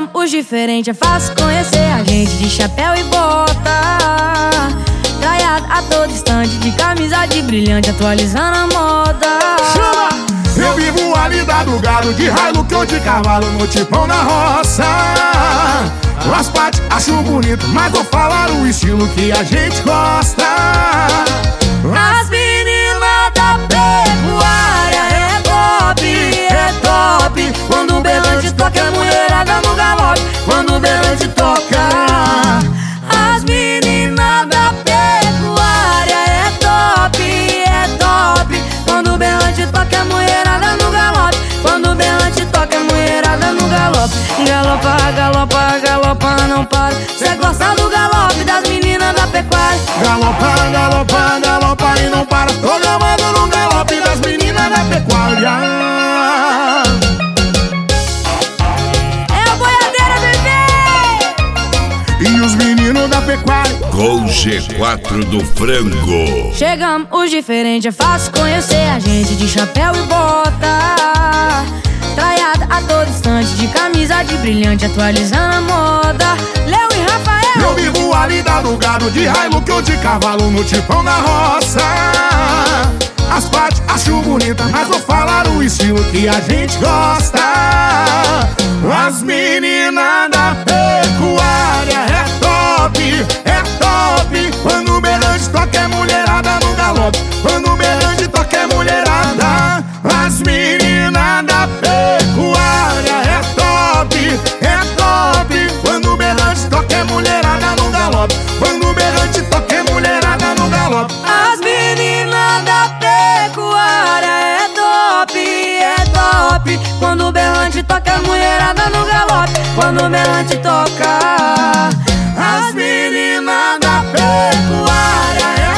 Chegamos os diferentes, é fácil conhecer a gente de chapéu e bota, traiado a todo instante, de camisa de brilhante, atualizando a moda. Chama! Eu vivo a lida do gado, de Hilux ou de cavalo, no tipão na roça. As partes acho bonito, mas vou falar o estilo que a gente gosta. As meninas da pecuária é top. Quando o berrante toca é mulherada no galope. Quando o berrante toca, as meninas da pecuária é top. Quando o berrante toca é mulherada no galope. Quando o berrante toca é mulherada no galope. Galopa, galopa, galopa, não para. Cê gosta do galope das meninas da pecuária. Galopa, galopa, galopa e não para. Tô gamando no galope das meninas da pecuária. E os meninos da pecuária com G4 do frango. Chegamos os diferentes, é fácil conhecer a gente de chapéu e bota, traiada a todo instante, de camisa de brilhante, atualizando a moda. Léo e Rafael. Eu vivo a lida do gado, de Hilux ou de cavalo, no tipão na roça. As partes acho bonita, mas vou falar o estilo que a gente gosta. As meninas da pecuária é top. Quando o berrante toca é mulherada no galope. Quando o berrante toca é mulherada. As meninas da pecuária é top. Quando o berrante toca é mulherada no galope. Quando o berrante toca é mulherada no galope. As meninas da pecuária é top. Quando o berrante toca é mulherada no galope. Quando o berrante toca, as meninas da pecuária é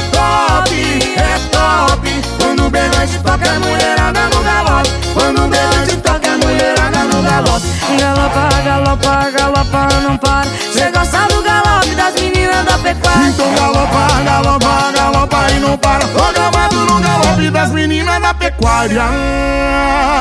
top. Quando o berrante toca é mulherada no galope. Quando o berrante toca é mulherada no galope. Galopa, galopa, galopa, não para. Cê gosta do galope das meninas da pecuária. Então galopa, galopa, galopa e não para. Tô gamado no galope das meninas da pecuária.